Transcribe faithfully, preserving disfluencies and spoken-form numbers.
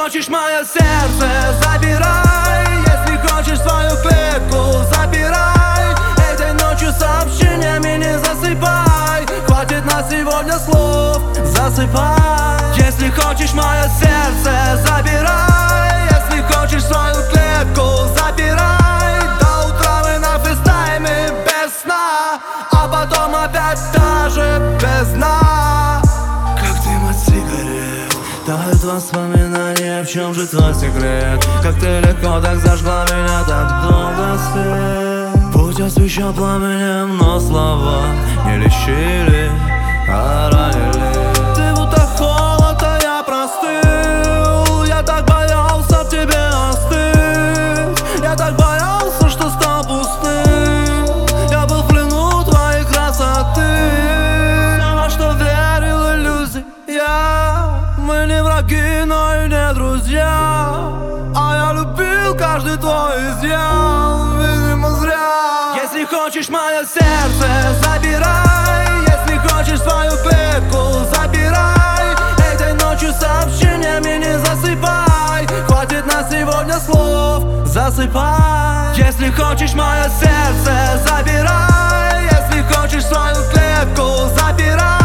хочешь мое сердце, забирай. Если хочешь свою клетку, забирай. Этой ночью сообщениями не засыпай. Хватит на сегодня слов, засыпай. Если хочешь мое сердце, забирай. Если хочешь свою клетку, забирай. До утра мы на фристайме без сна, а потом опять та же бездна. Как дым от сигарет тают воспоминания, в чем же твой секрет? Как ты легко так зажгла меня, так долго свет. Путь освещен пламенем, но слова не лечили, а ранили. Ты будто холод, а я простыл. Я так боялся в тебе остыть. Я так боялся, что стал пустым. Я был в плену твоей красоты. Но во что верил иллюзий я. Мы не враги, но и не друзья. А я любил каждый твой изъян, видимо зря. Если хочешь мое сердце, забирай. Если хочешь свою клетку, забирай. Этой ночью сообщениями не засыпай. Хватит на сегодня слов, засыпай. Если хочешь мое сердце, забирай. Если хочешь свою клетку, забирай.